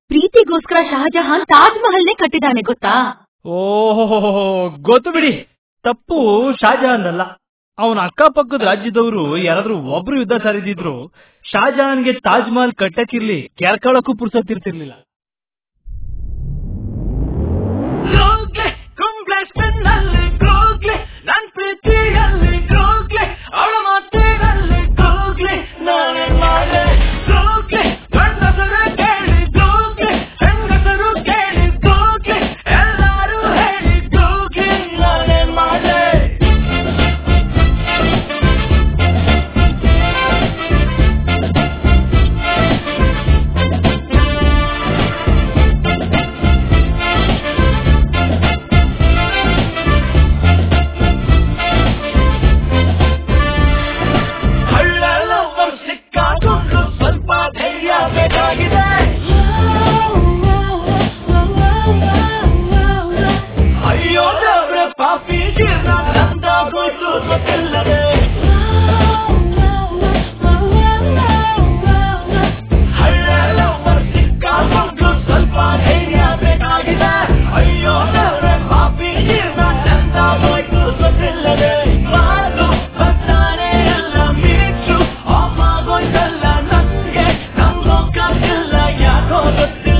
ಪ್ರೀತಿಗೋಸ್ಕರ ಶಹಜಹಾನ್ ತಾಜ್ ಮಹಲ್ನೇ ಕಟ್ಟಿದಾನೆ ಗೊತ್ತಾ? ಓಹೋ, ಗೊತ್ತು ಬಿಡಿ. ತಪ್ಪು ಶಾಜಹಾನ್ ಅಲ್ಲ, ಅವನ ಅಕ್ಕಪಕ್ಕದ ರಾಜ್ಯದವರು ಯಾರಾದ್ರೂ ಒಬ್ರು ಯುದ್ಧ ಸಾರಿದಿದ್ರು ಶಾಜಹಾನ್ಗೆ ತಾಜ್ ಮಹಲ್ ಕಟ್ಟಕ್ಕಿರ್ಲಿ ಕೆರ್ಕಳಕ್ಕೂ ಪುರ್ಸತ್ತಿರ್ತಿರ್ಲಿಲ್ಲ. ನನ್ ಪ್ರೀತಿಯಲ್ಲಿ ಗೋಗ್ಲೆ, ಅವಳ ಮಾತಿನಲ್ಲಿ ಗೋಗ್ಲೆ, ನಾನೇನ್ ಮಾಡೆ ಗೋಗ್ಲೆ, ಗಂಡಸರು ಕೇಳಿ ಗೋಗ್ಲೆ, ಹೆಂಗಸರು ಕೇಳಿ ಗೋಗ್ಲೆ, ಎಲ್ಲರೂ ಹೇಳಿ ಗೋಗ್ಲೆ, ನಾನೇನ್ ಮಾಡೆ. ಅಯ್ಯೋ ದೇವ್ರ ಪಾಪಿ ಜೀರ್ಣ ನಂದಾಗೋಯ್ತು ಗೊತ್ತಿಲ್ಲದೆ, ಹಳ್ಳೆಲ್ಲವರ್ ಸಿಕ್ಕಾಕೊಂಡು ಸ್ವಲ್ಪ ಧೈರ್ಯ ಬೇಕಾಗಿದೆ. ಅಯ್ಯೋ ದೇವ್ರ ಪಾಪಿ ಜೀರ್ಣ ನಂದಾಗೋಯ್ತು ಗೊತ್ತಿಲ್ಲದೆ, ಮಾತು ಬರ್ತಾನೆ ಎಲ್ಲ ಮೀಟು ಆಗೋಯ್ತಲ್ಲ ನನ್ಗೆ, ನಂಗೋಕ್ಕಾಗಿಲ್ಲ ಯಾಕೋ ಗೊತ್ತಿಲ್ಲ.